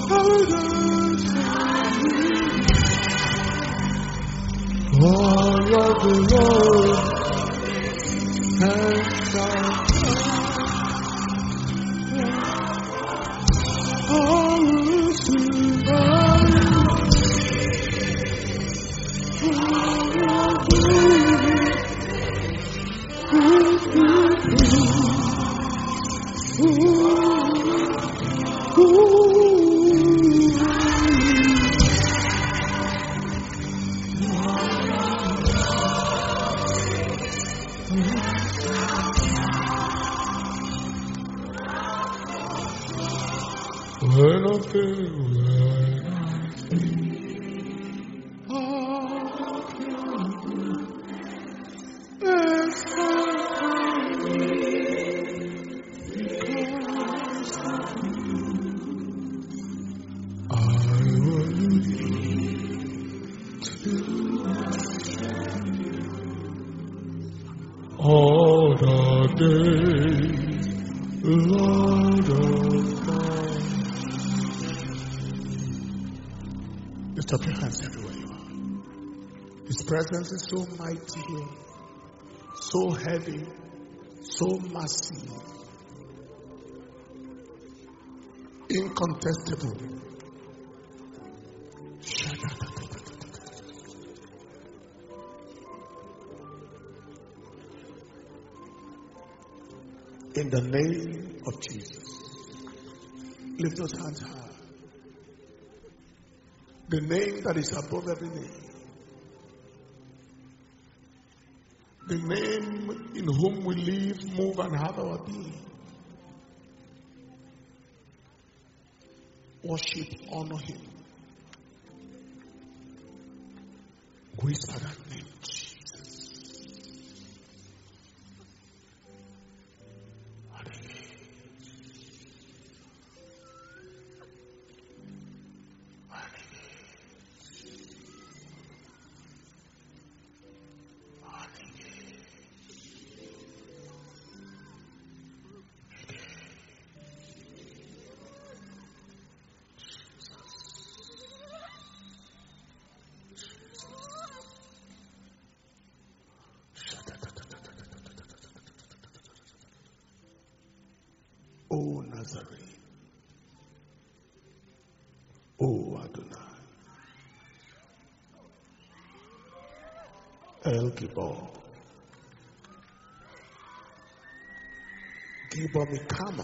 All of the Lord has done. All will survive. When I feel all the days, Lord of God. Lift up your hands everywhere you are. His presence is so mighty here, so heavy, so massive, incontestable. In the name of Jesus, lift those hands high. The name that is above every name. The name in whom we live, move, and have our being. Worship, honor him. Whisper that name, Jesus. O Nazarene, O Adonai, El Gibor, Gibor Mikama,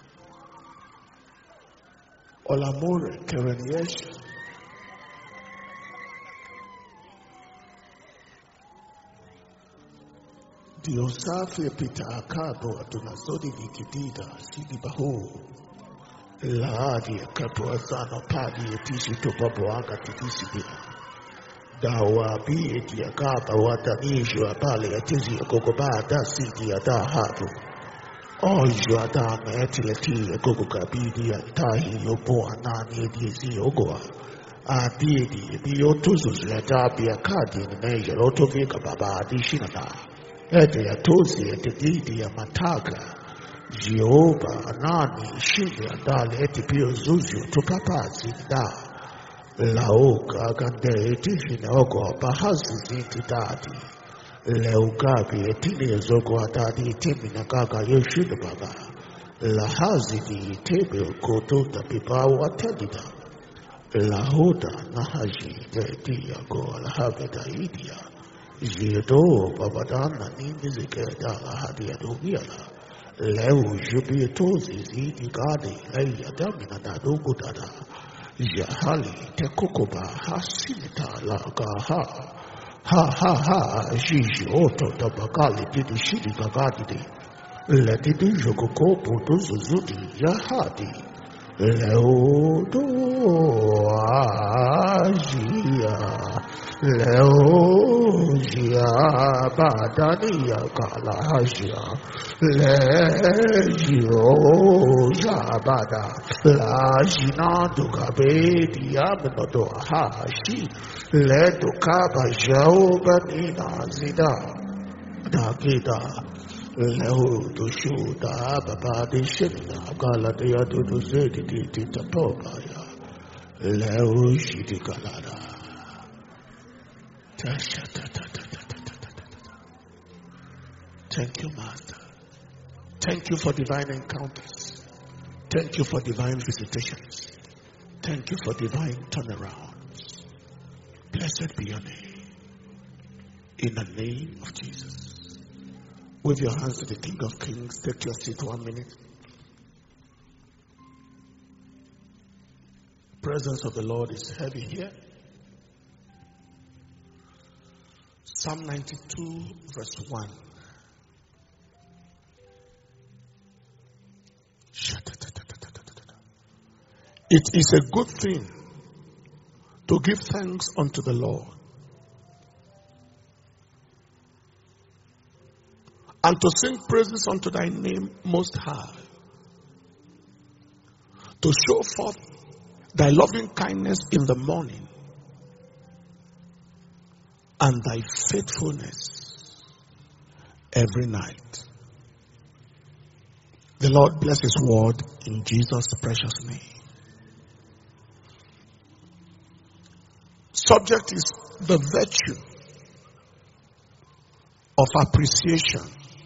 Olamore Kerenyesha, Diosafi Pita Akabo Adonazodi Nikidida Sidi Baho Laadi Akapo Asano Padi Etishi Topapo Aka Tidisibia Dawa Bi Eti Akaba Watanishu Apale Etizi Akokoba Da Sidi Ada Hatu Ojo Ada Metileti Akokoka Bidi Atahi Yopo Anani Edizi Ogoa Adidi Biotuzu Zatabi Akadi Neja Rotovika Baba Adishinata Ete ya tozi ete didi ya mataga Jehovah anani shinde andale ete pio zuzio tupapazi da Laoka agande ete shinaogo bahazi zinti dadi Leugabi etini ezogo adadi itimi nagaga yoshido baba Lahazi di tebe koto tapipa watadida Lahoda nahaji de yago alhabeda idia Ziedo babadana nindizikeda hadiadobiala Leu jubietozi zidi gadi leia damina dadogo dada Jahali tekokoba hasilita laga ha jiji oto tabakali didi shidi gagadi Letidi jogokopo dozuzudi jahadi Leu do ajia Leogia badania kalahia Legio jabada La jinadu kabedi abnodo hashi Ledo kaba jaubanina zida Dakida Leo to shoot the Baba de Shina Galatea to Zedi Tapobaya Thank you, Master. Thank you for divine encounters. Thank you for divine visitations. Thank you for divine turnarounds. Blessed be your name. In the name of Jesus. Wave your hands to the King of Kings. Take your seat 1 minute. The presence of the Lord is heavy here. Psalm 92 verse 1. It is a good thing to give thanks unto the Lord and to sing praises unto thy name most high, to show forth thy loving kindness in the morning and thy faithfulness every night. The Lord bless his word in Jesus' precious name. Subject is the virtue of appreciation.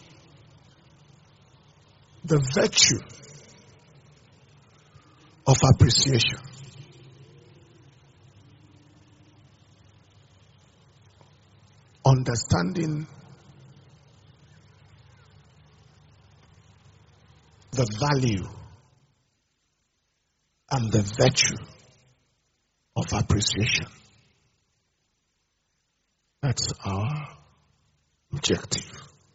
The virtue of appreciation. Understanding the value and the virtue of appreciation. That's our objective.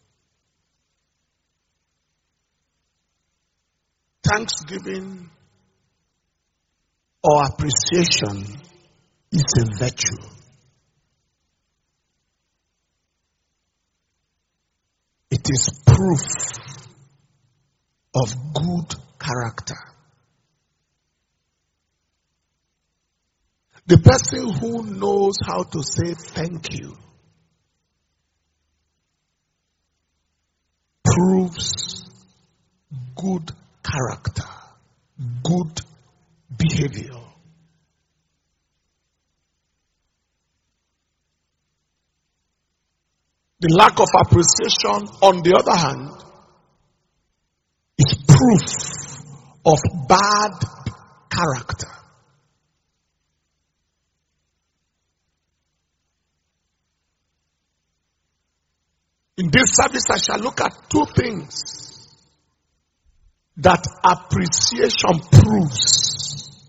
Thanksgiving or appreciation is a virtue. It is proof of good character. The person who knows how to say thank you proves good character, good behavior. The lack of appreciation, on the other hand, is proof of bad character. In this service, I shall look at two things that appreciation proves.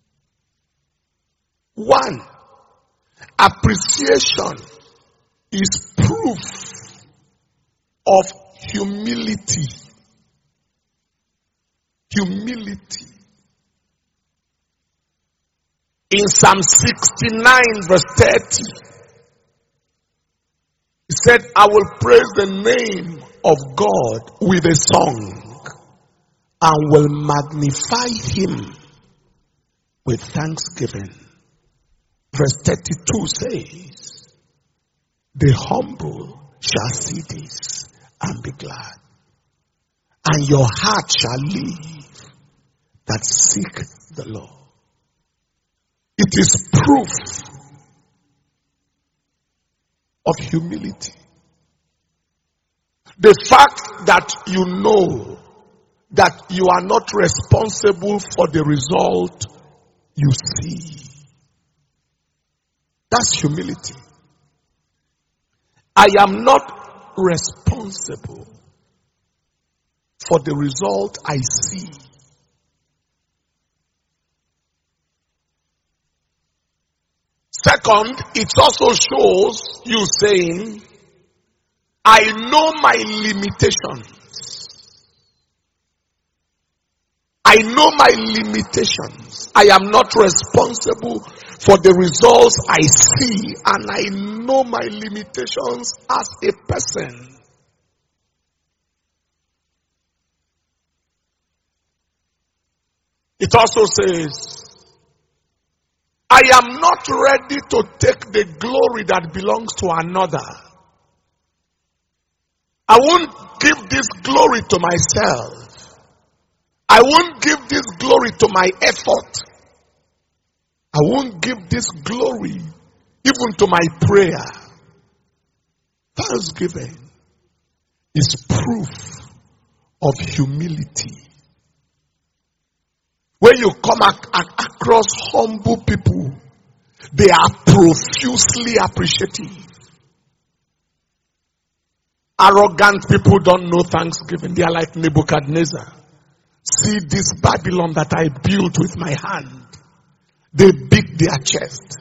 One, appreciation is proof of humility. Humility. In Psalm 69 verse 30, he said, I will praise the name of God with a song and will magnify him with thanksgiving. Verse 32 says, the humble shall see this and be glad, and your heart shall live that seek the Lord. It is proof of humility. The fact that you know that you are not responsible for the result you see. That's humility. I am not responsible for the result I see. Second, it also shows you saying, I know my limitations. I know my limitations. I am not responsible for the results I see, and I know my limitations as a person. It also says, I am not ready to take the glory that belongs to another. I won't give this glory to myself. I won't give this glory to my effort. I won't give this glory even to my prayer. Thanksgiving is proof of humility. When you come across humble people, they are profusely appreciative. Arrogant people don't know thanksgiving. They are like Nebuchadnezzar. See this Babylon that I built with my hand. They beat their chest.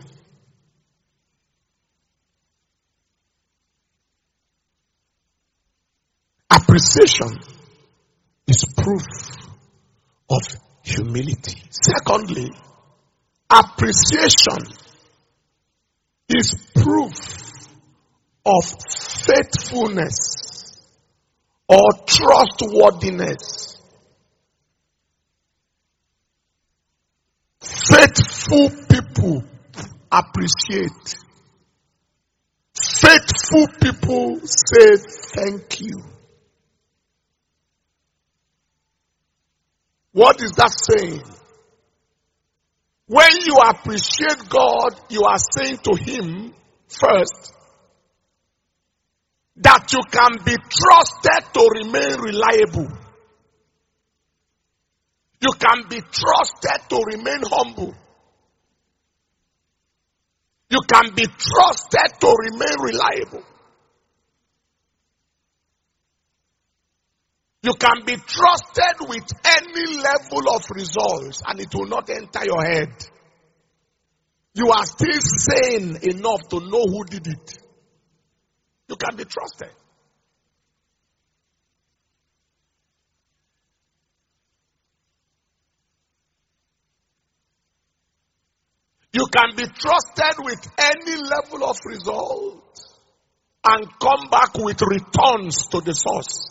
Appreciation is proof of humility. Secondly, appreciation is proof of faithfulness or trustworthiness. Faithful people appreciate. Faithful people say thank you. What is that saying? When you appreciate God, you are saying to Him first that you can be trusted to remain reliable. You can be trusted to remain humble. You can be trusted to remain reliable. You can be trusted with any level of results and it will not enter your head. You are still sane enough to know who did it. You can be trusted. You can be trusted with any level of result and come back with returns to the source.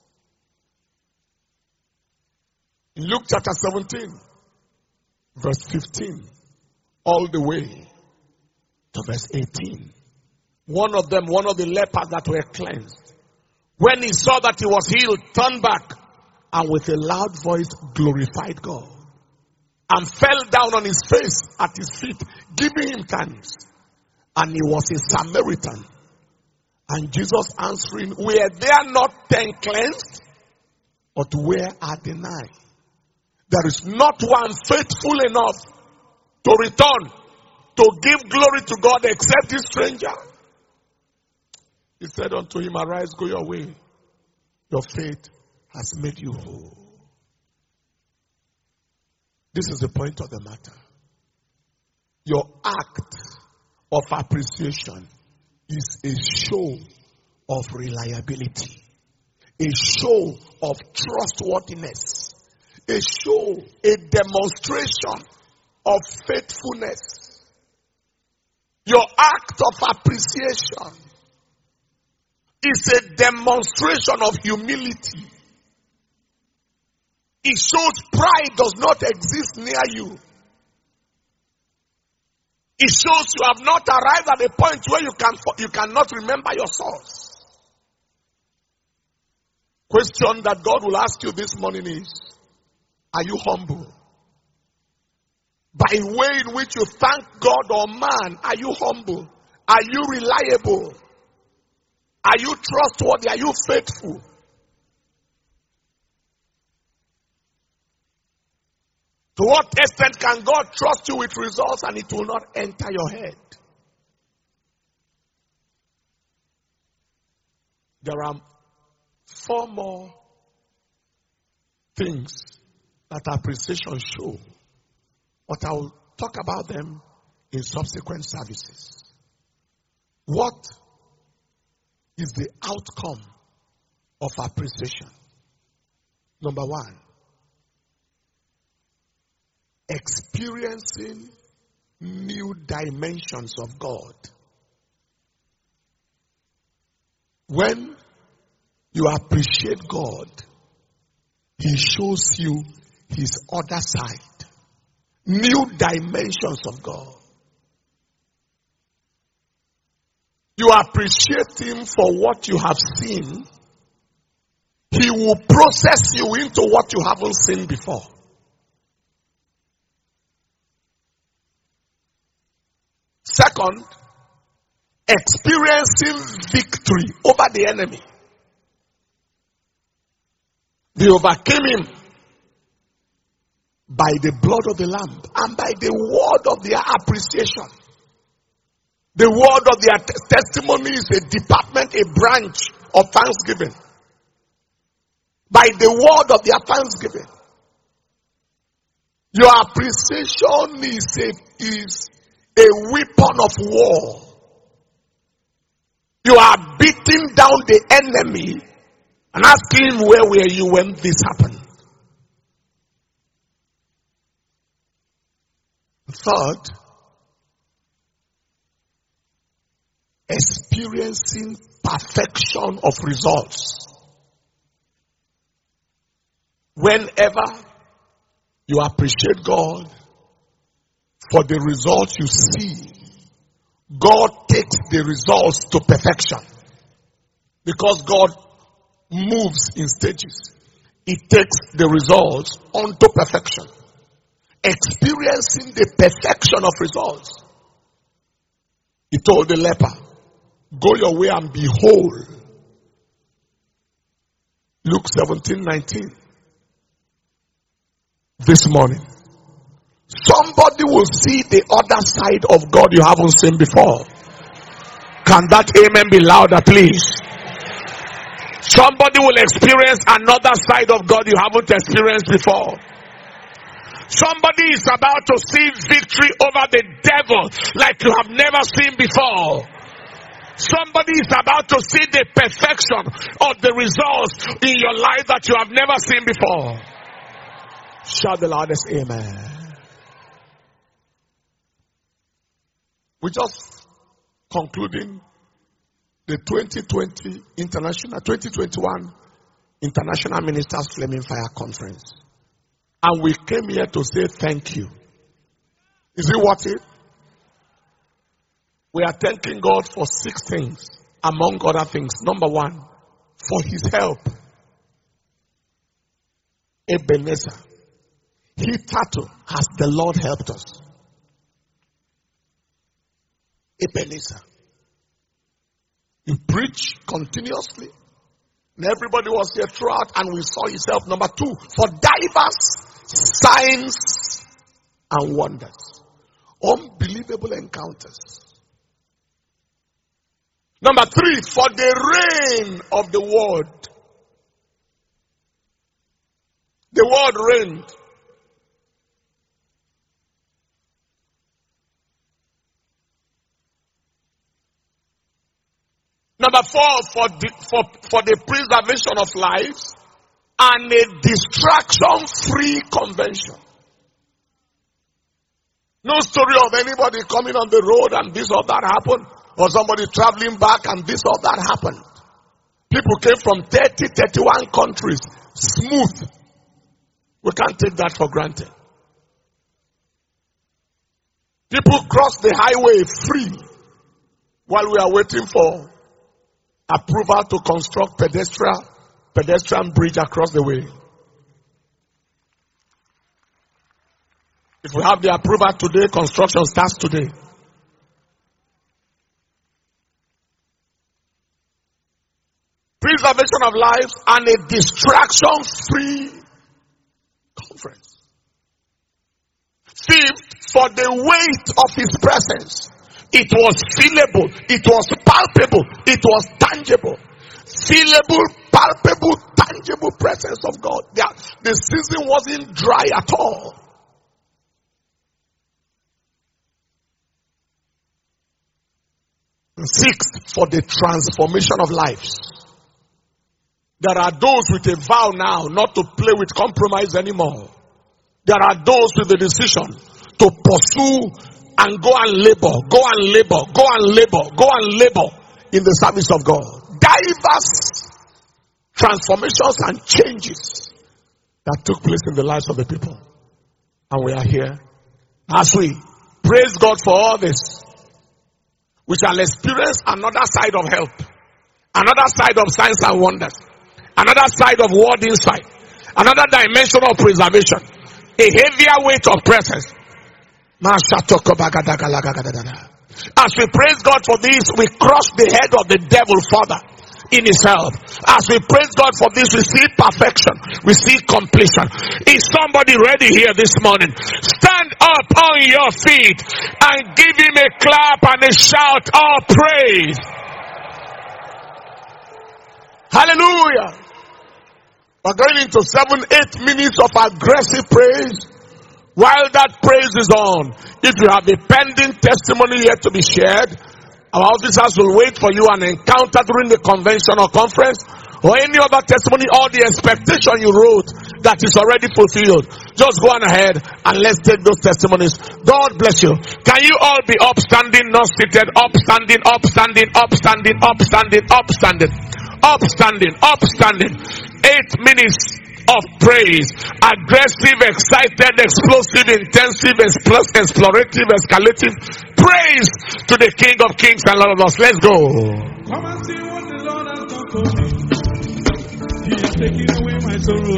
In Luke chapter 17, verse 15, all the way to verse 18. One of the lepers that were cleansed, when he saw that he was healed, turned back and with a loud voice glorified God and fell down on his face at his feet, giving him thanks. And he was a Samaritan. And Jesus answering, were there not 10 cleansed? But where are the 9? There is not one faithful enough to return, to give glory to God except this stranger. He said unto him, arise, go your way. Your faith has made you whole. This is the point of the matter. Your act of appreciation is a show of reliability, a show of trustworthiness, a show, a demonstration of faithfulness. Your act of appreciation is a demonstration of humility. It shows pride does not exist near you. It shows you have not arrived at a point where you cannot remember your source. Question that God will ask you this morning is, are you humble? By way in which you thank God or man, are you humble? Are you reliable? Are you trustworthy? Are you faithful? To what extent can God trust you with results and it will not enter your head? There are 4 more things that appreciation show, but I will talk about them in subsequent services. What is the outcome of appreciation? Number 1, experiencing new dimensions of God. When you appreciate God, He shows you His other side. New dimensions of God. You appreciate Him for what you have seen. He will process you into what you haven't seen before. Second, experiencing victory over the enemy. They overcame him by the blood of the Lamb and by the word of their appreciation. The word of their testimony is a department, a branch of thanksgiving. By the word of their thanksgiving. Your appreciation is a weapon of war. You are beating down the enemy and asking him, where were you when this happened? Third, experiencing perfection of results. Whenever you appreciate God for the results you see, God takes the results to perfection. Because God moves in stages. He takes the results onto perfection. Experiencing the perfection of results. He told the leper, go your way and be whole. Luke 17:19. This morning, somebody will see the other side of God you haven't seen before. Can that amen be louder, please? Somebody will experience another side of God you haven't experienced before. Somebody is about to see victory over the devil like you have never seen before. Somebody is about to see the perfection of the results in your life that you have never seen before. Shout the loudest amen. We're just concluding the 2021 International Ministers Flaming Fire Conference. And we came here to say thank you. Is it worth it? We are thanking God for 6 things, among other things. Number 1, for his help. Ebenezer. Hitherto has the Lord helped us. Ebenezer. You preach continuously. And everybody was here throughout and we saw his help. Number 2, for divers signs and wonders. Unbelievable encounters. Number 3, for the reign of the word. The word reigned. Number 4, for the preservation of lives and a distraction-free convention. No story of anybody coming on the road and this or that happened, or somebody traveling back and this or that happened. People came from 30, 31 countries. Smooth. We can't take that for granted. People crossed the highway free while we are waiting for approval to construct pedestrian bridge across the way. If we have the approval today, construction starts today. Preservation of lives and a distraction-free conference. 5th, for the weight of his presence. It was feelable, it was palpable, it was tangible. Feelable, palpable, tangible presence of God. The season wasn't dry at all. And 6th, for the transformation of lives. There are those with a vow now not to play with compromise anymore. There are those with the decision to pursue and go and labor in the service of God. Diverse transformations and changes that took place in the lives of the people. And we are here. As we praise God for all this, we shall experience another side of help, another side of signs and wonders, another side of word insight, another dimension of preservation, a heavier weight of presence. As we praise God for this, we crush the head of the devil further in his help. As we praise God for this, we see perfection, we see completion. Is somebody ready here this morning? Stand up on your feet and give him a clap and a shout of praise. Hallelujah. We're going into 7-8 minutes of aggressive praise. While that praise is on, if you have a pending testimony yet to be shared, our officers will wait for you an encounter during the convention or conference, or any other testimony, or the expectation you wrote that is already fulfilled. Just go on ahead and let's take those testimonies. God bless you. Can you all be upstanding, not seated? Upstanding, upstanding, upstanding, upstanding, upstanding, upstanding, upstanding. 8 minutes of praise. Aggressive, excited, explosive, intensive, explorative, escalative praise to the King of Kings and Lord of Lords. Let's go. Come and see what the Lord has done for me. He is taking away my sorrow.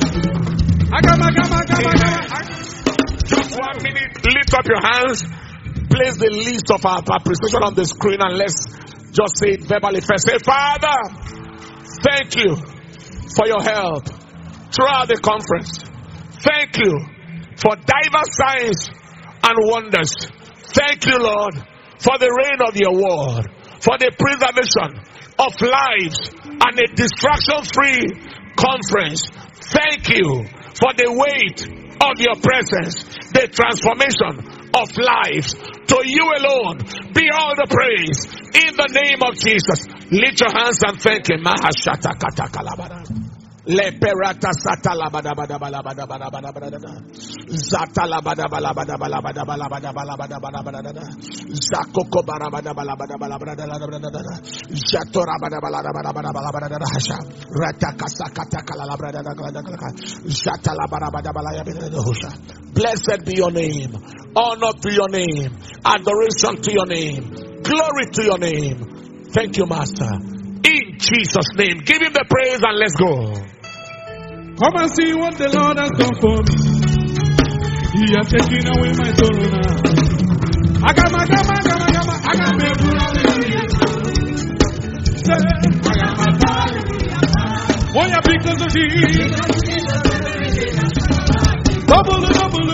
Just 1 minute. Lift up your hands. Place the list of our appreciation on the screen and let's just say it verbally first. Say, Father, thank you for your help throughout the conference. Thank you for diverse signs and wonders. Thank you, Lord, for the reign of your word, for the preservation of lives and a distraction-free conference. Thank you for the weight of your presence, the transformation of lives. To you alone be all the praise in the name of Jesus. Lift your hands and thank him. Mahashata katakalabara. Leperata satala bada bada bala bada bada bada bada zatala bada bala bada bala bada bala bada bala bada bada bada zakoko bara bada bala bada bala bada jatora bada bala bada bala bada hasha rata kasakata kala bada jatala bada bala husha. Blessed be your name, honor to your name, adoration to your name, glory to your name. Thank you, Master. In Jesus' name, give him the praise and let's go. Come and see what the Lord has done for me. He has taken away my sorrow now. I got my oh yeah, because of Jesus. Double.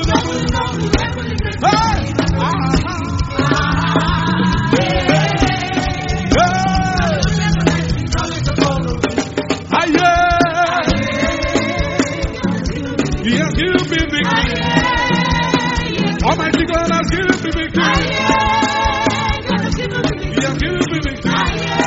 He has given me victory. Almighty God has given me victory. He has given me victory.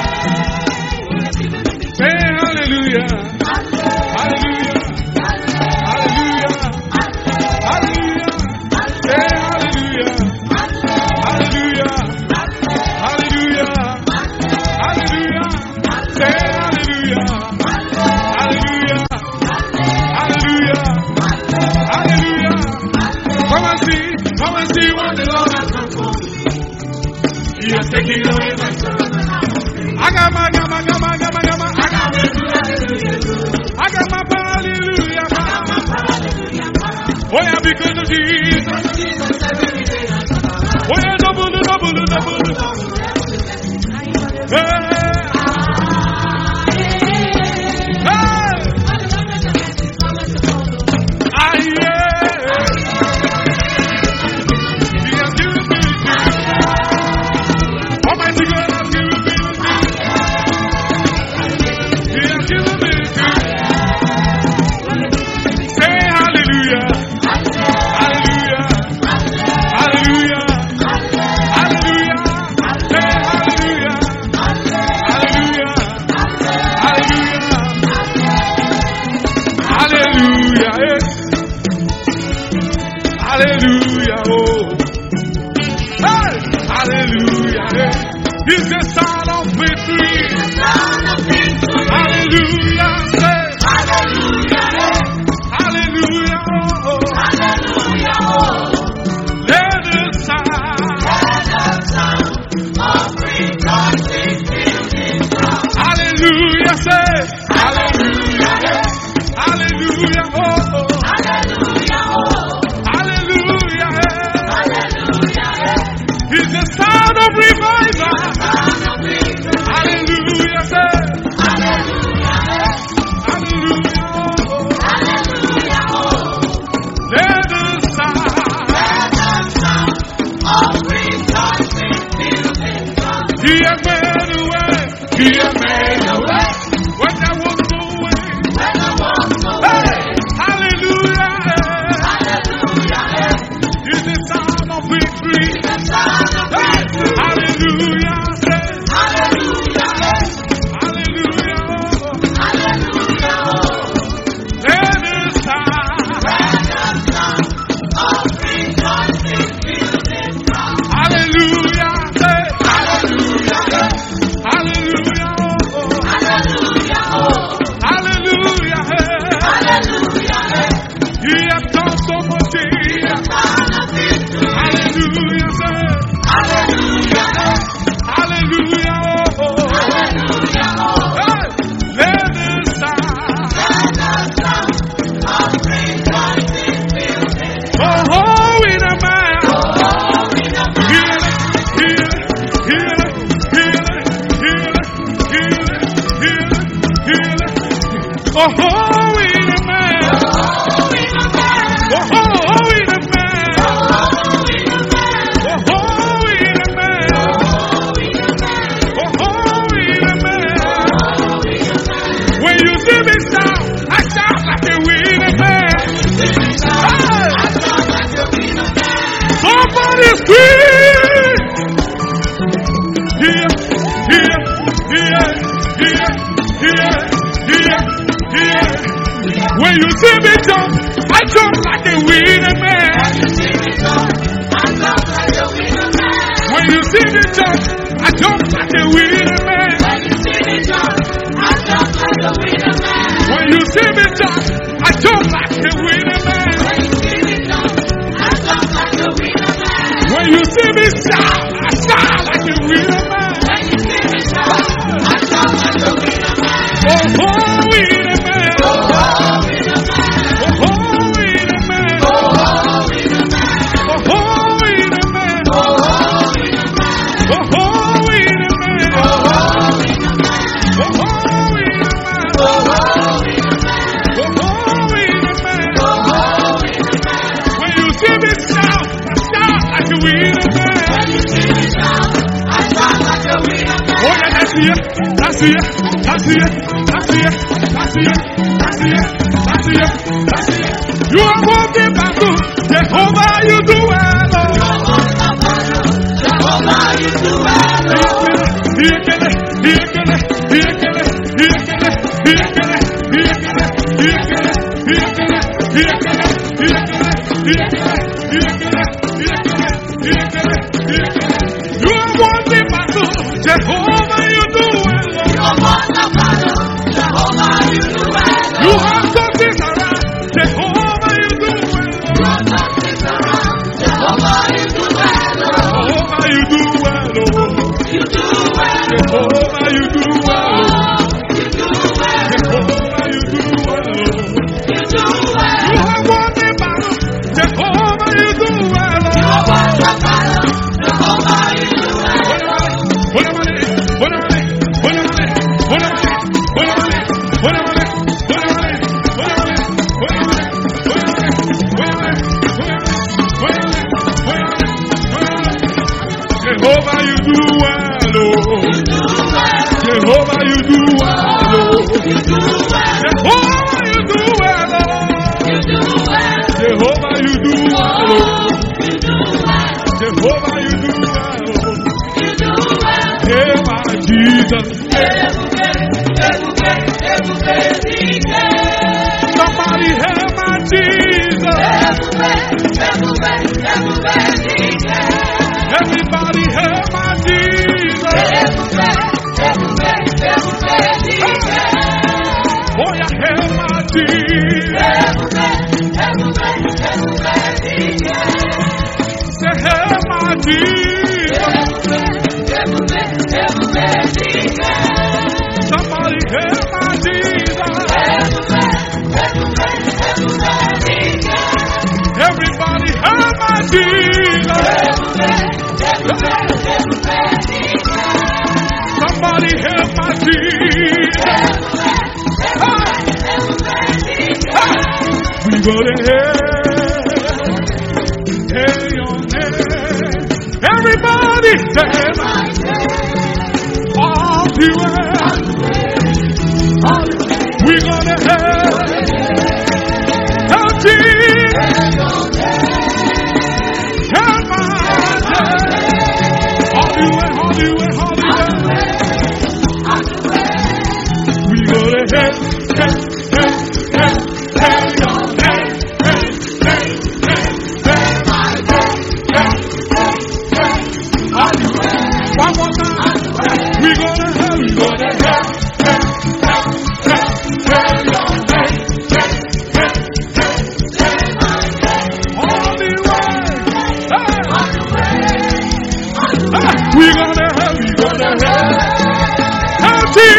Say hallelujah. Hallelujah. Hallelujah. Hallelujah. Say hallelujah. Hallelujah. Hallelujah. Hallelujah. Say hallelujah. Hallelujah. Hallelujah. Hallelujah. Come and see what the Lord has done for me. He has taken away my sorrow. I got my hallelujah. Oh yeah, because of Jesus. Oh yeah, double. Hey. Hallelujah, oh. Hey, hallelujah, hey. He's the son of victory. Hallelujah, say. Hallelujah, hey. Hallelujah, oh. Hallelujah, oh. Let the sound of rejoicing fill this house. Hallelujah, say. Hallelujah, hey. Hallelujah, oh. Hallelujah, oh. He's the sound of He has made a way. He has made a way. When there was no way. Hey, hallelujah. It's the sound of victory. Hey, hallelujah. When you see me jump, I jump like a winner man. When you see me jump, I jump like a winner man. When you see me jump, I jump like a winner man. When you see me shout, I shout like a winner man. Oh, winner man. You are walking battle, Jehovah, you do well. Jehovah, you do well. You are walking battle, Jehovah, you do well. Jehovah, you do well. You have something around, Jehovah, you do well. Jehovah, you do well. Jehovah, you do well. You do well. Jehovah, you do well. You do well. Jehovah, you do well. You do well. You have won the battle, Jehovah, you do well. You have won the battle, Jehovah, you do well. Jehovah, you do well, oh. Jehovah, you do well, oh. Jehovah, you do well, oh. Jehovah, you do well, oh. Jehovah, you do well, oh. Hey, my Jesus. Somebody help my Jesus. Everybody help my Jesus. Oh, yeah, help my Jesus. Say, help my Jesus. Somebody help my Jesus. Everybody help my Jesus. Somebody help my Jesus. We go to hell. Hey, on hell. Everybody help my Jesus. the way. We're gonna have healthy. Help my all the way. We're gonna have one more time. We're gonna have healthy.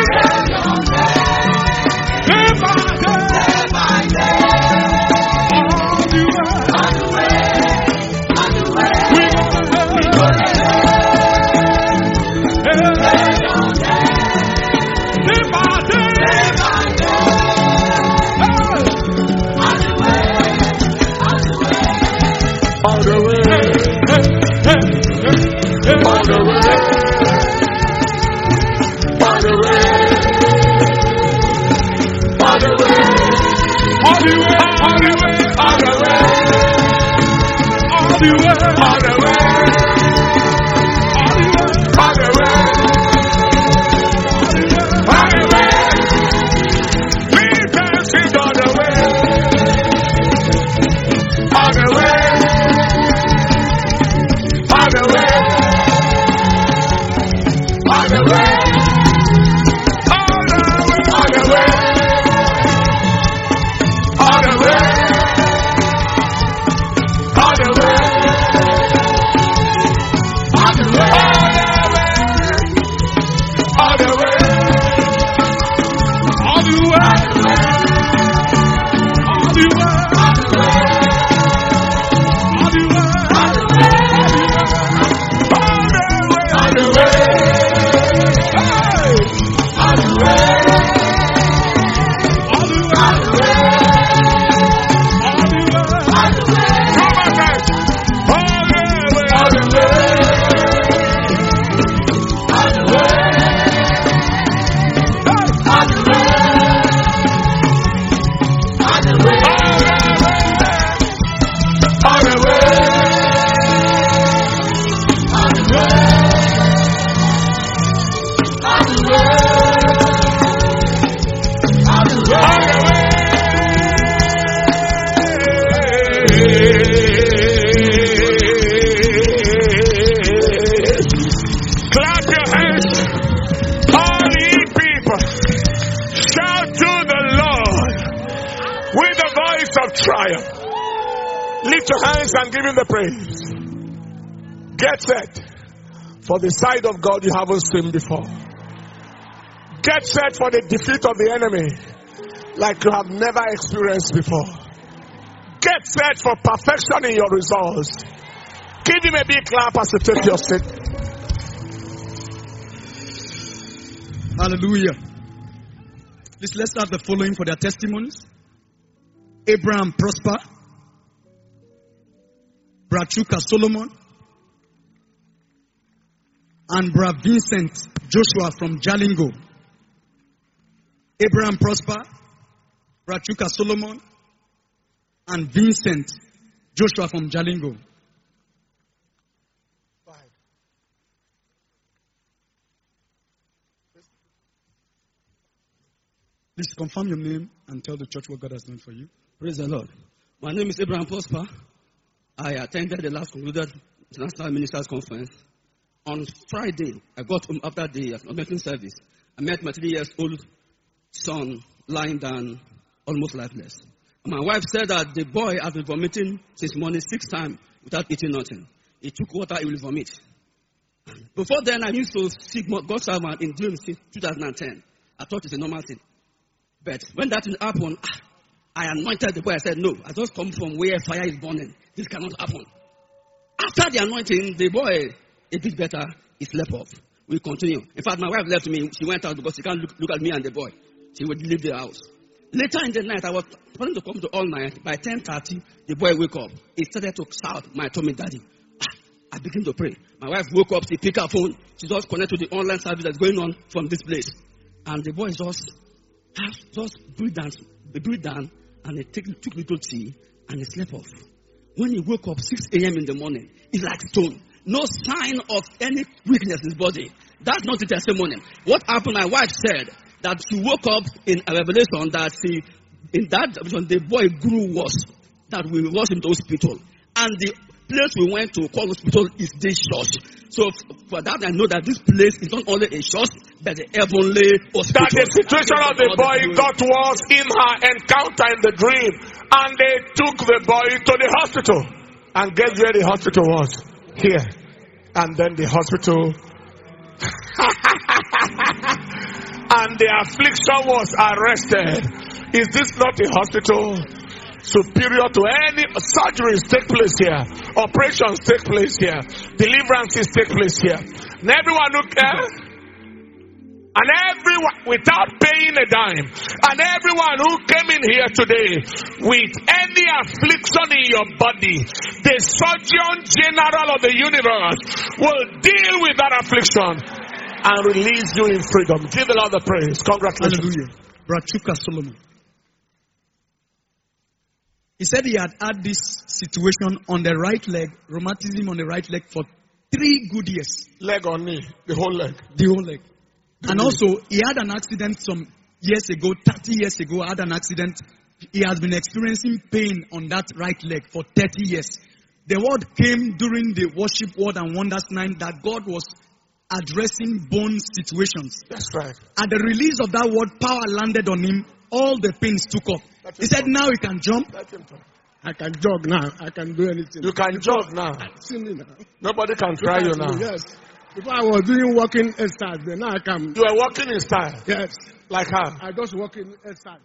Lift your hands and give him the praise. Get set for the side of God you haven't seen before. Get set for the defeat of the enemy like you have never experienced before. Get set for perfection in your results. Give him a big clap as you take your seat. Hallelujah. Please let's have the following for their testimonies. Abraham Prosper, Brachuka Solomon, and Bra Vincent Joshua from Jalingo. Abraham Prosper, Brachuka Solomon, and Vincent Joshua from Jalingo. Please confirm your name and tell the church what God has done for you. Praise the Lord. My name is Abraham Prosper. I attended the last concluded International Ministers Conference. On Friday, I got home after the making service. I met my 3-year-old son lying down, almost lifeless. My wife said that the boy has been vomiting since morning 6 times without eating nothing. He took water, he will vomit. Before then, I used to seek God's servant in dreams since 2010. I thought it's a normal thing. But when that happened, I anointed the boy. I said, no, I just come from where fire is burning. This cannot happen. After the anointing, the boy, a bit better, he slept off. We continue. In fact, my wife left me. She went out because she can't look at me and the boy. She would leave the house. Later in the night, I was planning to come to all night. By 10:30, the boy wake up. He started to shout, my tummy, daddy. I begin to pray. My wife woke up, she picked her phone. She just connected to the online service that's going on from this place. And the boy just breathed down, and he took little tea, and he slept off. When he woke up 6 a.m. in the morning, he's like stone. No sign of any weakness in his body. That's not the testimony. What happened, my wife said that she woke up in a revelation that the boy grew worse, that we rushed him to hospital. And the place we went to call hospital is this church. So for that, I know that this place is not only a church, but a heavenly hospital. That the situation of the boy got worse in her encounter in the dream, and they took the boy to the hospital. And guess where the hospital was? Here. And then the hospital and the affliction was arrested. Is this not a hospital superior to any surgeries take place here? Operations take place here. Deliverances take place here. And everyone who cares, and everyone without paying a dime, and everyone who came in here today with any affliction in your body, the Surgeon General of the universe will deal with that affliction and release you in freedom. Give the Lord the praise. Congratulations. Hallelujah. Brachuka Solomon. He said he had this situation on the right leg, rheumatism on the right leg for 3 good years. Leg or knee? The whole leg. The whole leg. And also, he had an accident some years ago, 30 years ago, had an accident. He has been experiencing pain on that right leg for 30 years. The word came during the worship word and wonders night that God was addressing bone situations. That's right. At the release of that word, power landed on him. All the pains took off. He said, now he can jump. I can jog now. I can do anything. You can jog now. See me now. Nobody can try you now. Yes. Before I was doing walking exercise, then now I can. You are walking in style. Yes. Like how? I just walk in exercise.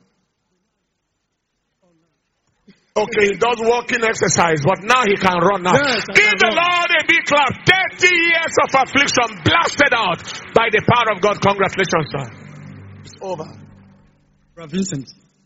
Okay, he does walking exercise, but now he can run now. Yes, Give the Lord a big clap. 30 years of affliction blasted out by the power of God. Congratulations, sir. It's over. Brother Vincent.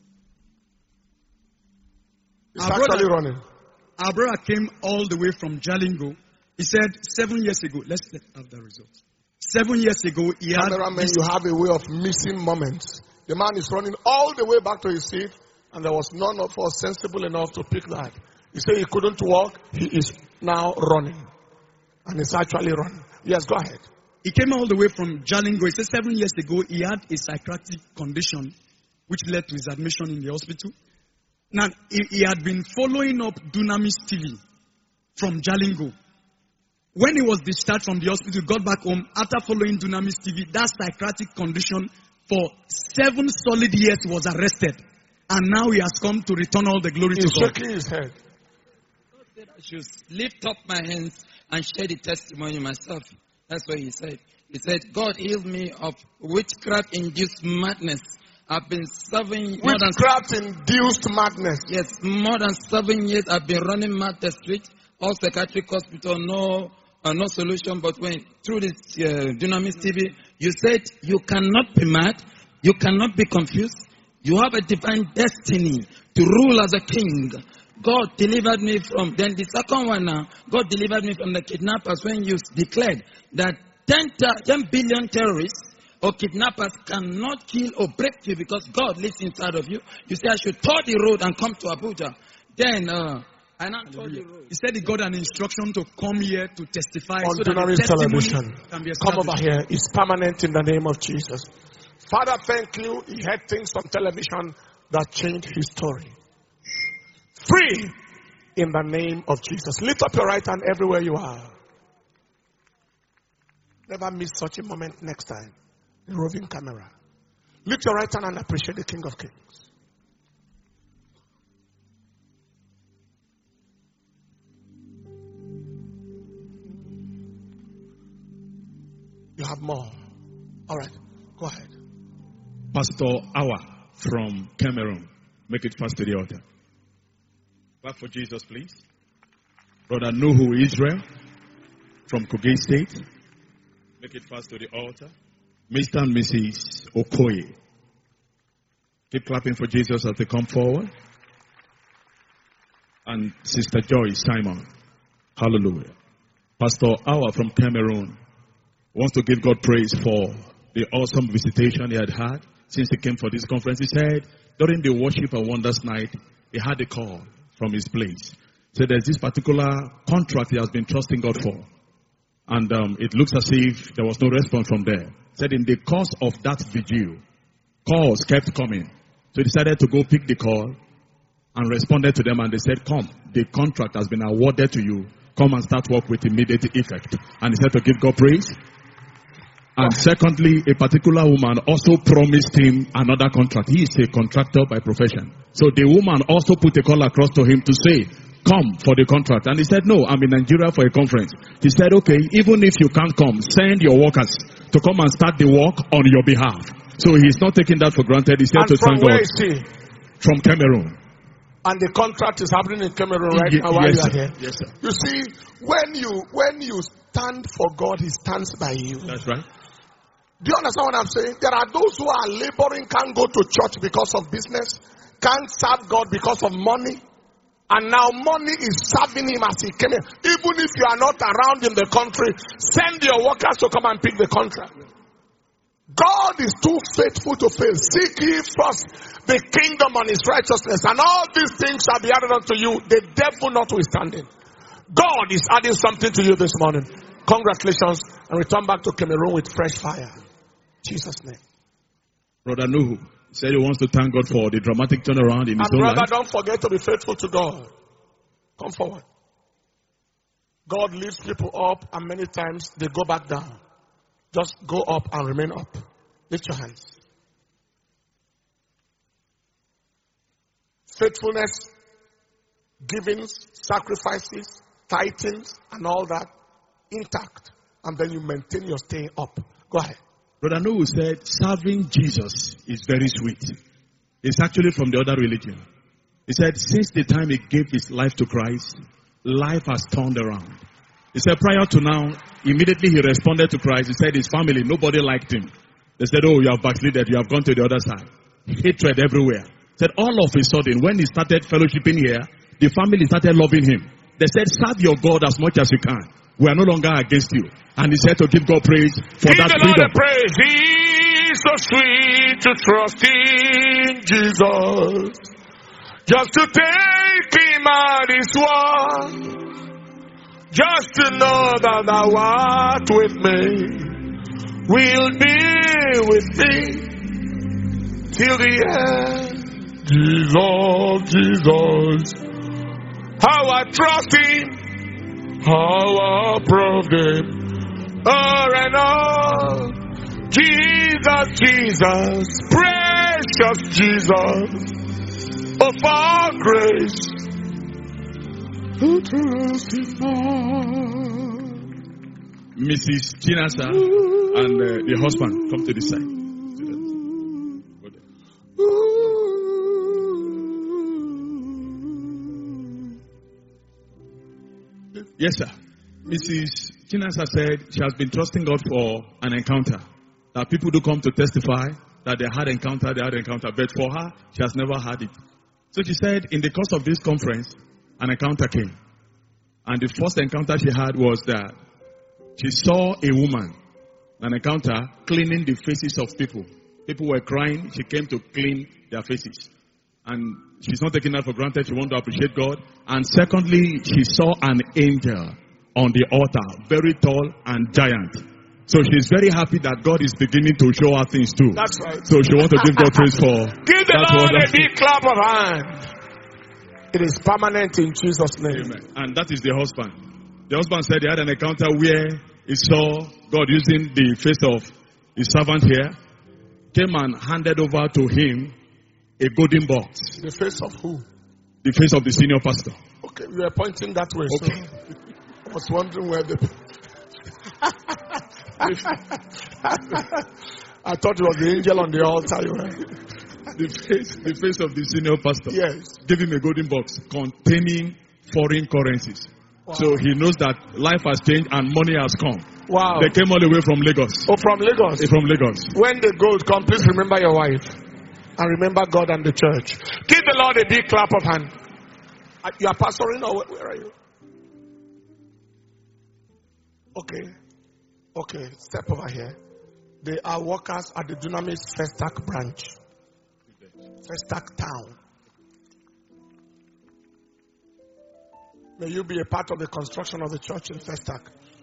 It's actually running. Our brother came all the way from Jalingo. He said 7 years ago, let's have the results. 7 years ago, he had... Cameraman, you have a way of missing moments. The man is running all the way back to his seat, and there was none of us sensible enough to pick that. He said he couldn't walk. He is now running. And it's actually running. Yes, go ahead. He came all the way from Jalingo. He said 7 years ago, he had a psychiatric condition which led to his admission in the hospital. Now, he had been following up Dunamis TV from Jalingo. When he was discharged from the hospital, got back home, after following Dunamis TV, that psychiatric condition for 7 solid years was arrested. And now he has come to return all the glory to God. He's shaking his head. God said I should lift up my hands and share the testimony myself. That's what he said. He said, God healed me of witchcraft-induced madness. I've been serving... Witchcraft-induced madness. Yes, more than 7 years I've been running mad the street. All psychiatric hospital, no solution. But when through this Dunamis TV, you said you cannot be mad, you cannot be confused. You have a divine destiny to rule as a king. God delivered me from... Then the second one now, God delivered me from the kidnappers when you declared that 10 billion terrorists or kidnappers cannot kill or break you because God lives inside of you. You say I should tour the road and come to Abuja. Then I now tour the road. He said he got an instruction to come here to testify On so that Dunamis the testimony television. can be Come over established. here. It's permanent in the name of Jesus. Father, thank you. He had things on television that changed his story. Free in the name of Jesus. Lift up your right hand everywhere you are. Never miss such a moment next time. The roving camera. Lift your right hand and appreciate the King of Kings. You have more. All right. Go ahead. Pastor Awa from Cameroon. Make it fast to the altar. Clap for Jesus, please. Brother Nuhu Israel from Kogi State. Make it fast to the altar. Mr. and Mrs. Okoye. Keep clapping for Jesus as they come forward. And Sister Joy Simon. Hallelujah. Pastor Awa from Cameroon wants to give God praise for the awesome visitation he had since he came for this conference. He said during the Worship and Wonders night, he had a call from his place. So there's this particular contract he has been trusting God for. And it looks as if there was no response from there. Said in the course of that vigil, calls kept coming. So he decided to go pick the call and responded to them, and they said, come, the contract has been awarded to you. Come and start work with immediate effect. And he said to give God praise. And secondly, a particular woman also promised him another contract. He is a contractor by profession. So the woman also put a call across to him to say, come for the contract. And he said, no, I'm in Nigeria for a conference. He said, okay, even if you can't come, send your workers to come and start the work on your behalf. So he's not taking that for granted. He's here to thank God. Where is he? From Cameroon. And the contract is happening in Cameroon right now while you are here. Yes, sir. You see, when you stand for God, He stands by you. That's right. Do you understand what I'm saying? There are those who are laboring, can't go to church because of business, can't serve God because of money. And now money is serving him as he came in. Even if you are not around in the country, send your workers to come and pick the contract. God is too faithful to fail. Seek ye first the kingdom and his righteousness, and all these things shall be added unto you, the devil notwithstanding. God is adding something to you this morning. Congratulations, and return back to Cameroon with fresh fire. In Jesus' name. Brother Nuhu said he wants to thank God for the dramatic turnaround in his own life. Brother, don't forget to be faithful to God. Come forward. God lifts people up, and many times they go back down. Just go up and remain up. Lift your hands. Faithfulness, givings, sacrifices, tithings, and all that intact. And then you maintain your staying up. Go ahead. Brother Nuhu said, serving Jesus is very sweet. It's actually from the other religion. He said, since the time he gave his life to Christ, life has turned around. He said, prior to now, immediately he responded to Christ. He said his family, nobody liked him. They said, oh, you have backslided, you have gone to the other side. Hatred everywhere. He said, all of a sudden, when he started fellowshipping here, the family started loving him. They said, serve your God as much as you can. We are no longer against you. And he said to give God praise for that freedom. Give the Lord a praise. It's so sweet to trust in Jesus. Just to take him at his word. Just to know that thou art with me. We'll be with thee till the end. Jesus. How I trust him. How I prove him. And all. Jesus. Precious Jesus. Of our grace. Mrs. Chinasa and the husband come to this side. Yes, sir. Mrs. Chinasa said she has been trusting God for an encounter. That people do come to testify that they had encounter, but for her, she has never had it. So she said in the course of this conference, an encounter came. And the first encounter she had was that she saw a woman, an encounter, cleaning the faces of people. People were crying. She came to clean their faces. And she's not taking that for granted. She wanted to appreciate God. And secondly, she saw an angel on the altar, very tall and giant. So she's very happy that God is beginning to show her things too. That's right. So she wants to give God praise for give the Lord a big clap of hands. It is permanent in Jesus' name. Amen. And that is the husband. The husband said he had an encounter where he saw God using the face of his servant here, came and handed over to him a golden box. The face of who? The face of the senior pastor. Okay, you are pointing that way. Okay. So I was wondering where the... I thought it was the angel on the altar. The face of the senior pastor. Yes. Gave him a golden box containing foreign currencies. Wow. So he knows that life has changed and money has come. Wow. They came all the way from Lagos. Oh, from Lagos? From Lagos. When the gold come, please remember your wife. And remember God and the church. Give the Lord a big clap of hand. You are pastoring or where are you? Okay, step over here. They are workers at the Dunamis Festac branch. Festac town. May you be a part of the construction of the church in Festac.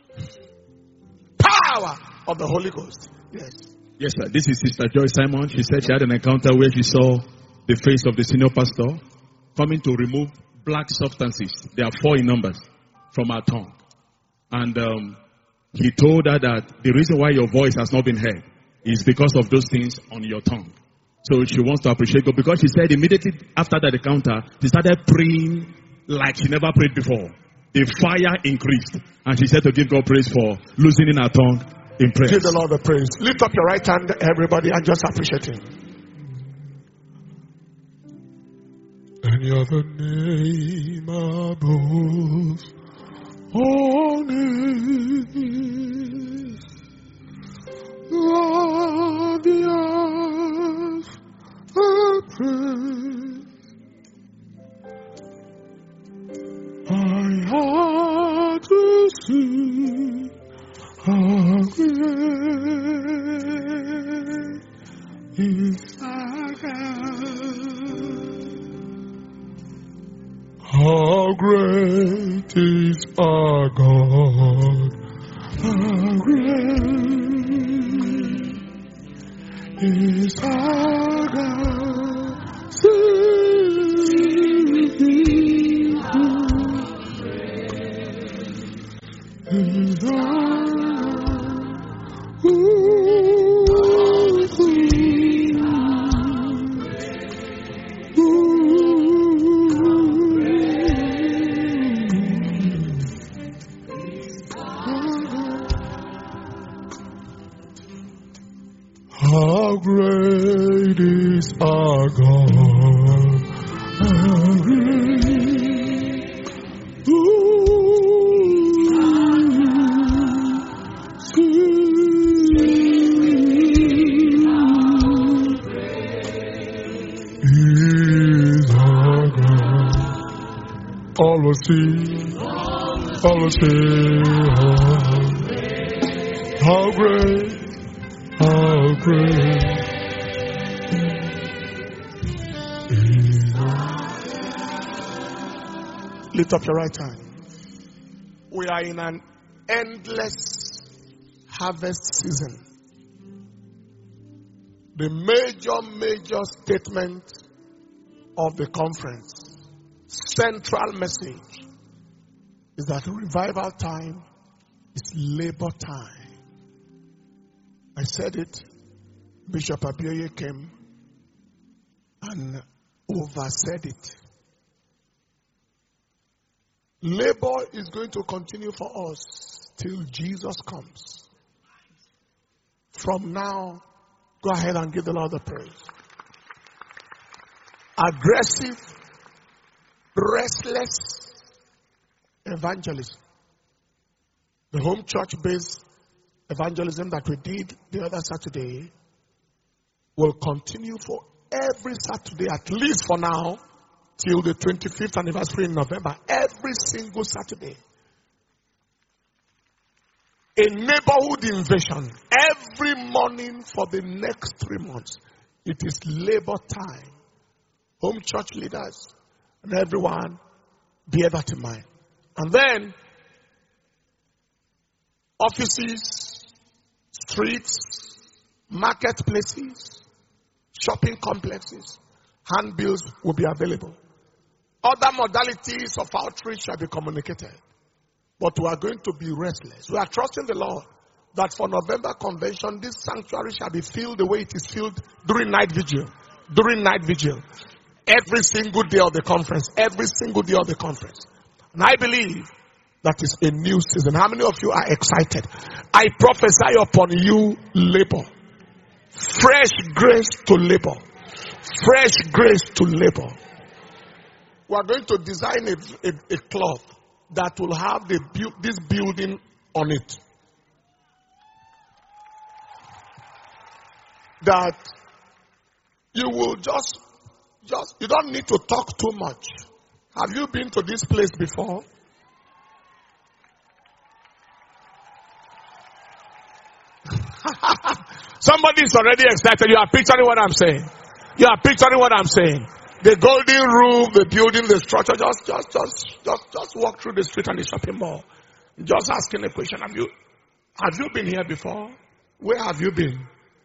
Power of the Holy Ghost. Yes. Yes, sir. This is Sister Joy Simon. She said she had an encounter where she saw the face of the senior pastor coming to remove black substances. There are 4 in numbers from her tongue. And he told her that the reason why your voice has not been heard is because of those things on your tongue. So she wants to appreciate God because she said immediately after that encounter, she started praying like she never prayed before. The fire increased. And she said to give God praise for loosening her tongue in prayer. Give the Lord the praise. Lift up your right hand, everybody, and just appreciate Him. Any other name above all names, Lord, the earth, I praise. I had to see how great is our God. How great is our God. How great is our God. Sing is our How great is our God? How great. Is our God. All will see. All will see. How great. How great is our. Lift up your right hand. We are in an endless harvest season. The major statement of the conference, central message, is that revival time is labor time. I said it. Bishop Abioye came and oversaid it. Labor is going to continue for us till Jesus comes. From now, go ahead and give the Lord the praise. Aggressive, restless evangelism. The home church-based evangelism that we did the other Saturday will continue for every Saturday, at least for now, till the 25th anniversary in November. Every single Saturday. A neighborhood invasion every morning for the next 3 months. It is labor time. Home church leaders and everyone, bear that in mind. And then, offices, streets, marketplaces, shopping complexes, handbills will be available. Other modalities of outreach shall be communicated. But we are going to be restless. We are trusting the Lord that for November convention, this sanctuary shall be filled the way it is filled during night vigil. During night vigil. Every single day of the conference. Every single day of the conference. And I believe that is a new season. How many of you are excited? I prophesy upon you labor. Fresh grace to labor. Fresh grace to labor. We are going to design a cloth that will have this building on it. That you will just you don't need to talk too much. Have you been to this place before? Somebody is already excited. You are picturing what I'm saying. You are picturing what I'm saying. The golden roof, the building, the structure. Just walk through the street and the shopping mall. Just asking a question. Have you been here before? Where have you been?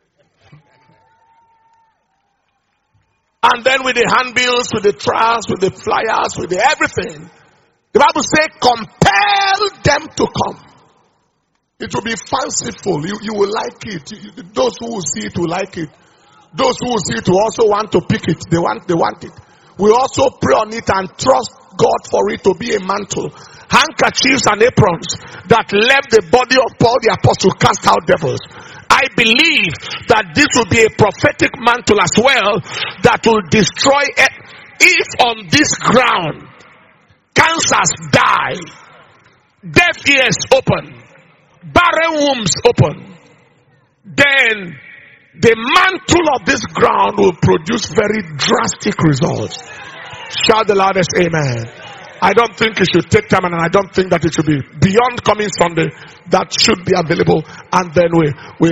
And then with the handbills, with the tracts, with the flyers, with the everything, the Bible says, compel them to come. It will be fanciful. You will like it. Those who will see it will like it. Those who will see it will also want to pick it. They want it. We also pray on it and trust God for it to be a mantle. Handkerchiefs and aprons that left the body of Paul the apostle cast out devils. I believe that this will be a prophetic mantle as well that will destroy it. If on this ground cancers die, deaf ears open, barren wombs open, then the mantle of this ground will produce very drastic results. Shout the loudest amen. I don't think it should take time, and I don't think that it should be beyond coming Sunday. That should be available, and then we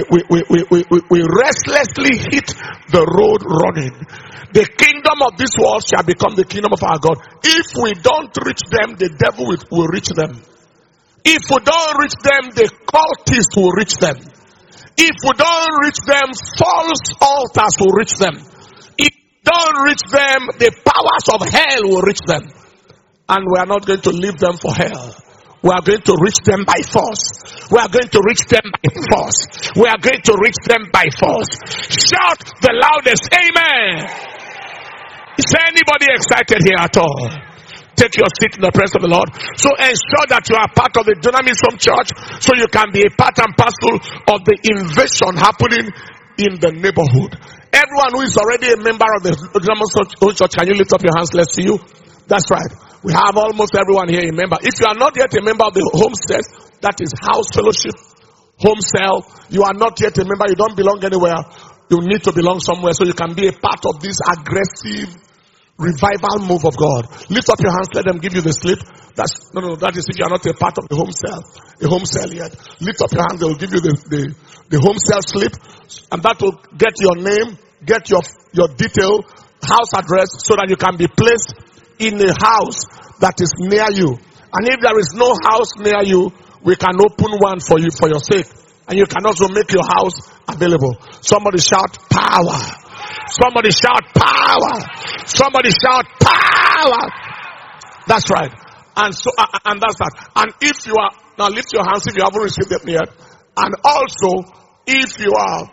restlessly hit the road running. The kingdom of this world shall become the kingdom of our God. If we don't reach them, the devil will reach them. If we don't reach them, the cultists will reach them. If we don't reach them, false altars will reach them. If we don't reach them, the powers of hell will reach them. And we are not going to leave them for hell. We are going to reach them by force. We are going to reach them by force. We are going to reach them by force. Shout the loudest amen. Is there anybody excited here at all? Take your seat in the presence of the Lord. So ensure that you are part of the Dunamis Home Church, so you can be a part and parcel of the invasion happening in the neighborhood. Everyone who is already a member of the Dunamis Home Church, can you lift up your hands? Let's see you. That's right. We have almost everyone here a member. If you are not yet a member of the home set, that is house fellowship, home cell, you are not yet a member, you don't belong anywhere. You need to belong somewhere so you can be a part of this aggressive revival move of God. Lift up your hands, let them give you the slip. That is if you are not a part of the home cell yet. Lift up your hands, they will give you the home cell slip, and that will get your name, get your detail, house address, so that you can be placed in a house that is near you. And if there is no house near you, we can open one for you for your sake. And you can also make your house available. Somebody shout power. Somebody shout power. Somebody shout power. That's right. And so, and that's that. And if you are, now lift your hands if you haven't received them yet. And also, if you are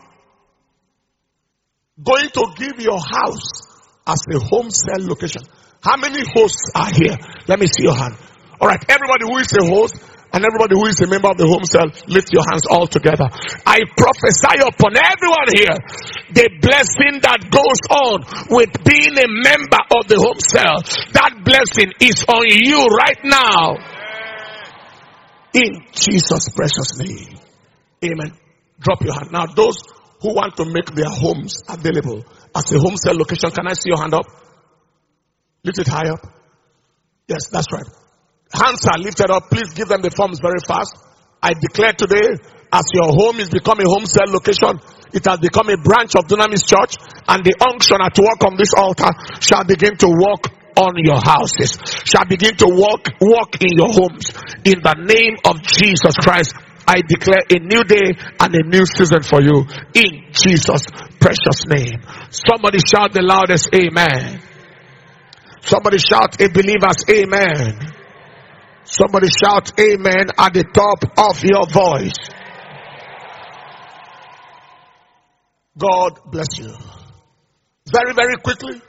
going to give your house as a home cell location. How many hosts are here? Let me see your hand. All right, everybody who is a host and everybody who is a member of the home cell, lift your hands all together. I prophesy upon everyone here the blessing that goes on with being a member of the home cell. That blessing is on you right now. In Jesus' precious name. Amen. Drop your hand. Now, those who want to make their homes available as a home cell location, can I see your hand up? Lift it high up. Yes, that's right. Hands are lifted up. Please give them the forms very fast. I declare today, as your home is becoming a home cell location, it has become a branch of Dunamis Church, and the unction at work on this altar shall begin to walk on your houses, shall begin to walk in your homes. In the name of Jesus Christ, I declare a new day and a new season for you. In Jesus' precious name. Somebody shout the loudest amen. Somebody shout a believer's amen. Somebody shout amen at the top of your voice. God bless you. Very, very quickly.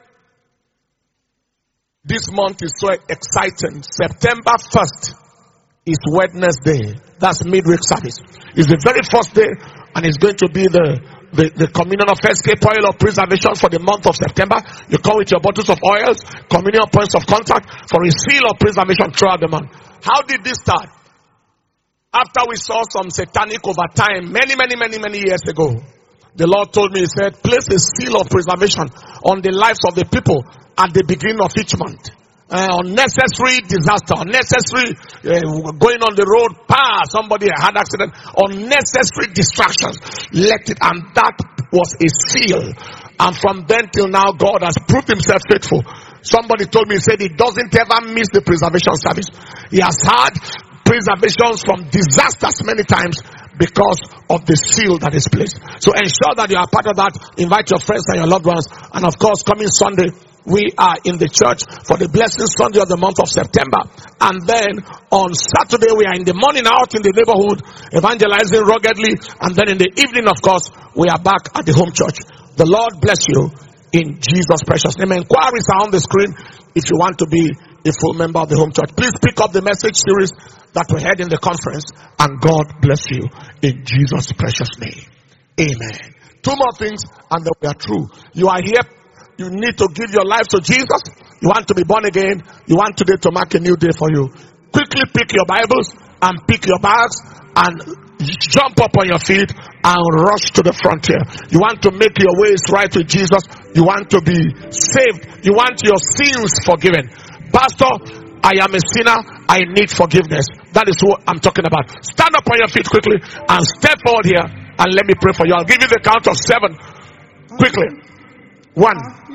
This month is so exciting. September 1st is Wednesday. That's midweek service. It's the very first day, and it's going to be the communion of escape oil of preservation for the month of September. You come with your bottles of oils, communion points of contact for a seal of preservation throughout the month. How did this start? After we saw some satanic overtime many years ago, the Lord told me, He said, place a seal of preservation on the lives of the people at the beginning of each month. unnecessary disaster, unnecessary going on the road, somebody had accident, unnecessary distractions. Let it, and that was a seal. And from then till now, God has proved himself faithful. Somebody told me, he said he doesn't ever miss the preservation service. He has had preservations from disasters many times because of the seal that is placed. So ensure that you are part of that. Invite your friends and your loved ones. And of course, coming Sunday, we are in the church for the blessing Sunday of the month of September. And then on Saturday, we are in the morning out in the neighborhood, evangelizing ruggedly. And then in the evening, of course, we are back at the home church. The Lord bless you in Jesus' precious name. Inquiries are on the screen if you want to be a full member of the home church. Please pick up the message series that we had in the conference, and God bless you in Jesus' precious name. Amen. 2 more things and then we are through. You are here. You need to give your life to Jesus. You want to be born again. You want today to mark a new day for you. Quickly pick your Bibles and pick your bags and jump up on your feet and rush to the frontier. You want to make your ways right with Jesus. You want to be saved. You want your sins forgiven. Pastor, I am a sinner. I need forgiveness. That is what I'm talking about. Stand up on your feet quickly and step forward here and let me pray for you. I'll give you the count of 7 quickly. 1.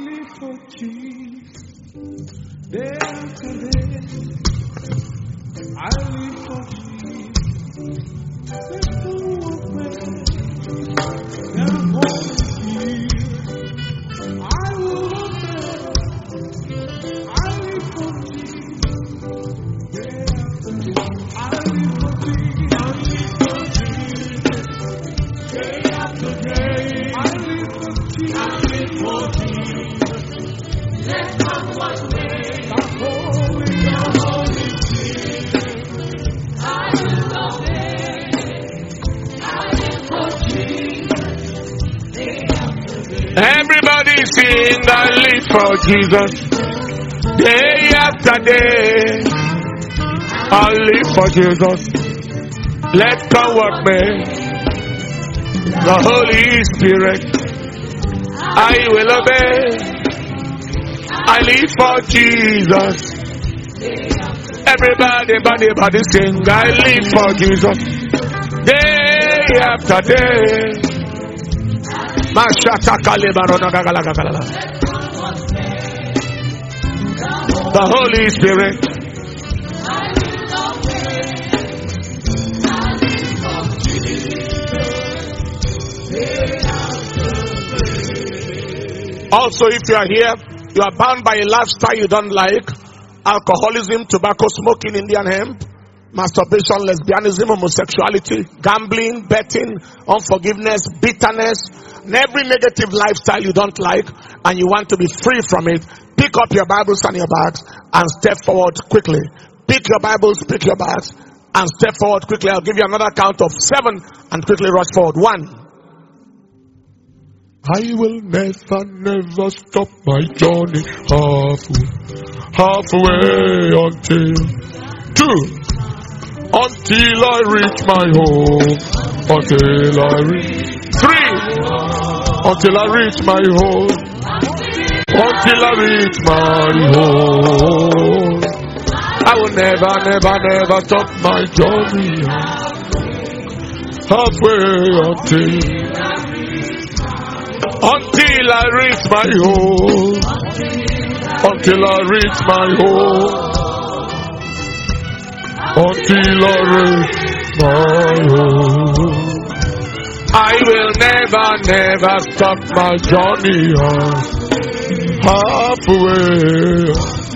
Everybody sing, I live for Jesus. Day after day, I live for Jesus. Let God work me. The Holy Spirit, I will obey. I live for Jesus. Everybody sing, I live for Jesus. Day after day. The Holy Spirit, also if you are here, you are bound by a lifestyle you don't like: alcoholism, tobacco smoking, Indian hemp, masturbation, lesbianism, homosexuality, gambling, betting, unforgiveness, bitterness, and every negative lifestyle you don't like and you want to be free from it. Pick up your Bibles and your bags and step forward quickly. Pick your Bibles, pick your bags and step forward quickly. I'll give you another count of 7 and quickly rush forward. 1. I will never stop my journey halfway until 2. Until I reach my home. Until I reach 3. Until I reach my home. Until I reach my home. I will never stop my journey halfway until I reach my home. Until I reach my home. Until I reach my home. I will never stop my journey halfway.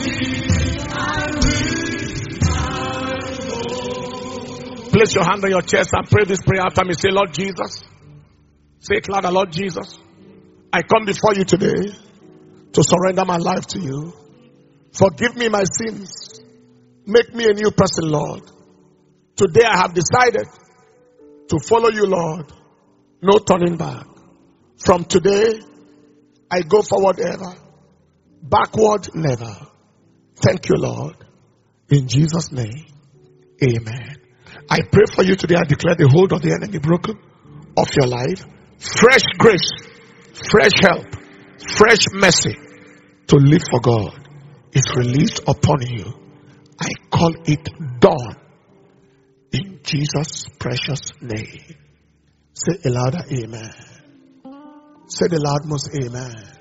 Place your hand on your chest and pray this prayer after me. Say, Lord Jesus. Say it louder, Lord Jesus. I come before you today to surrender my life to you. Forgive me my sins. Make me a new person, Lord. Today I have decided to follow you, Lord. No turning back. From today, I go forward ever. Backward never. Thank you, Lord. In Jesus' name, amen. I pray for you today. I declare the hold of the enemy broken off your life. Fresh grace, fresh help, fresh mercy to live for God. is released upon you, I call it done in Jesus' precious name. Say a louder amen. Say the loudest amen.